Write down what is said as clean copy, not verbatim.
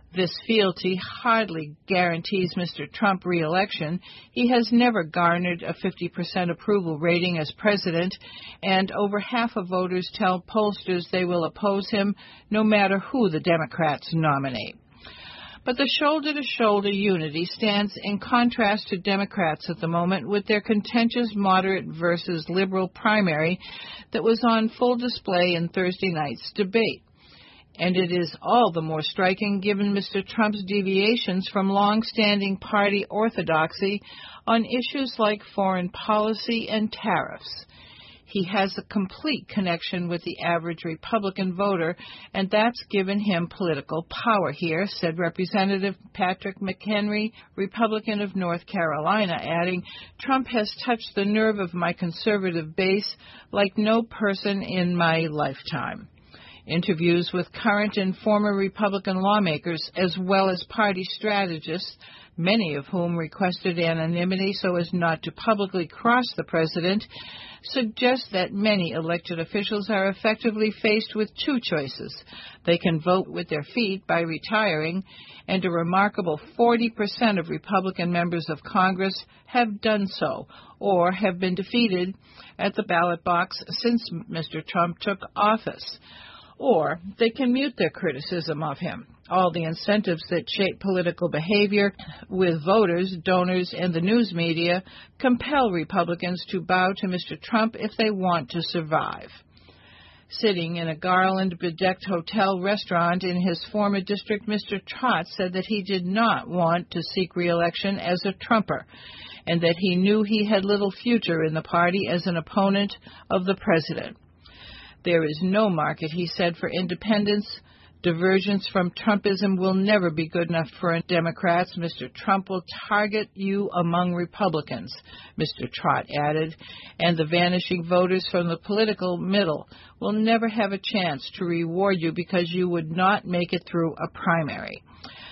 This fealty hardly guarantees Mr. Trump re-election. He has never garnered a 50% approval rating as president, and over half of voters tell pollsters they will oppose him no matter who the Democrats nominate. But the shoulder-to-shoulder unity stands in contrast to Democrats at the moment with their contentious moderate versus liberal primary that was on full display in Thursday night's debate. And it is all the more striking given Mr. Trump's deviations from long-standing party orthodoxy on issues like foreign policy and tariffs. He has a complete connection with the average Republican voter, and that's given him political power here, said Representative Patrick McHenry, Republican of North Carolina, adding, "Trump has touched the nerve of my conservative base like no person in my lifetime." Interviews with current and former Republican lawmakers, as well as party strategists, many of whom requested anonymity so as not to publicly cross the president, suggest that many elected officials are effectively faced with two choices. They can vote with their feet by retiring, and a remarkable 40% of Republican members of Congress have done so, or have been defeated at the ballot box since Mr. Trump took office. Or they can mute their criticism of him. All the incentives that shape political behavior with voters, donors, and the news media compel Republicans to bow to Mr. Trump if they want to survive. Sitting in a garland-bedecked hotel restaurant in his former district, Mr. Trott said that he did not want to seek re-election as a Trumper, and that he knew he had little future in the party as an opponent of the president. There is no market, he said, for independence. Divergence from Trumpism will never be good enough for Democrats. Mr. Trump will target you among Republicans, Mr. Trott added, and the vanishing voters from the political middle will never have a chance to reward you because you would not make it through a primary.